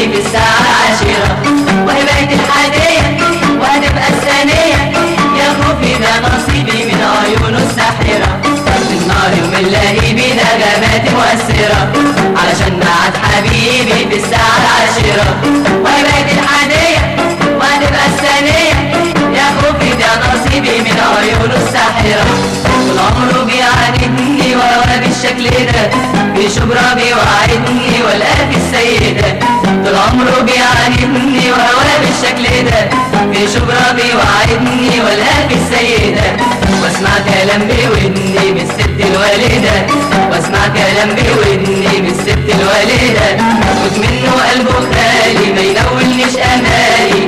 في الساعة العاشرة، وهي بقت الحادية وهتبقى الثانية، يا خوفي ده نصيبي من عيونه الساحرة. من نار ومن لهيبي نغمات مؤثرة، علشان بعد حبيبي في الساعة العاشرة، وهي بقت الحادية وهتبقى الثانية، يا خوفي ده نصيبي من عيونه الساحرة. طول عمره بيعاندني وهو بالشكل ده، في شبرا بيوعدني والقاه في السيدة. طول عمره بيعاندني وهو بالشكل ده، في شبرا بيوعدني والقاه في السيدة. واسمع كلام بودني من الست الوالدة، واسمع كلام بودني من الست الوالدة، خد منه قلبه خالي ما ينولنيش امالي.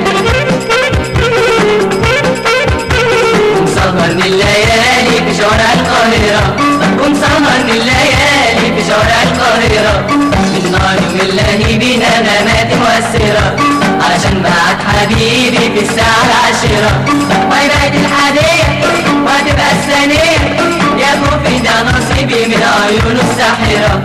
ومسهرني الليالي في شوارع القاهرة، ومسهرني الليالي في شوارع القاهرة. من نار ومن لهيبي نغمات مؤثرة، علشان بعد حبيبي في الساعة العاشرة، وهي بقت الحادية وهتبقى الثانية، يا خوفي ده نصيبي من عيونه الساحرة.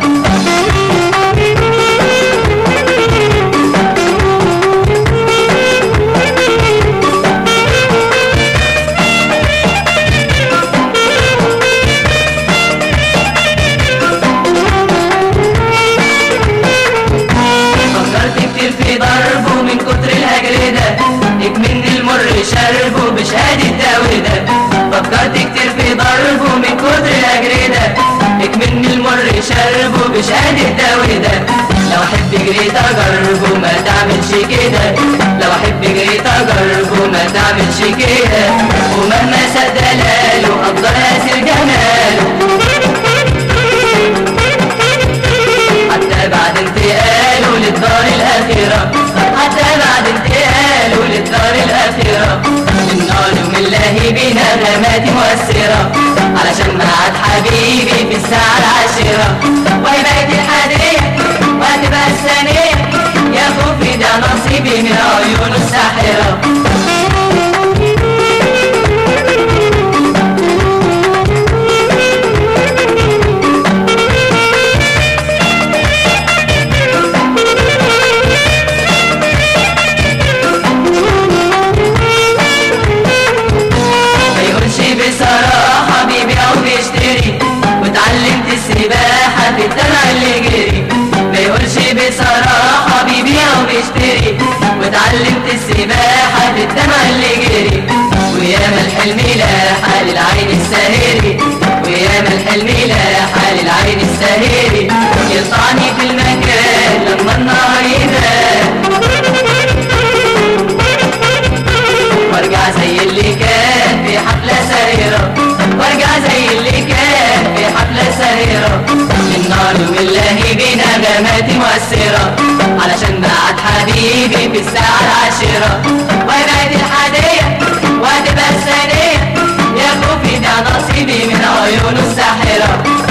شربه بشهادة تاويدة، فكرت كتير في ضربه من كتر الأجردة، اكمن المر شربه بشهادة تاويدة. لو احب جريت اجربه ما تعملش كده، لو احب جريت اجربه ما تعملش كده، ومهما ساد دلاله افضل اسر جماله. حتى بعد انتقاله للدار الآخرة، حتى بعد انتقاله للدار الآخرة. من نار ومن لهيبي نغمات مؤثرة، علشان بعد حبيبي في الساعة العاشرة، وهي بقت الحادية وهتبقى الثانية، يا خوفي ده نصيبي من عيونه الساحرة. بصراحة بيبيع وبيشتري، واتعلمت السباحة في الدمع اللي جري. ما يقولش بصراحة بيبيع وبيشتري، واتعلمت السباحة في الدمع اللي جري. وياما الحلم لاحة للعين الساهري، وياما الحلم لاحة للعين الساهري. يقطعني في المكان لما النهار يبان، وارجع زي اللي كان في حفلة ساهرة، وارجع زي اللي كان في حفلة ساهرة. من نار ومن لهيبي نغمات مؤثرة، علشان بعد حبيبي في الساعة العاشرة، وهي بقت الحادية وهتبقى الثانية، يا خوفي ده نصيبي من عيونه الساحرة.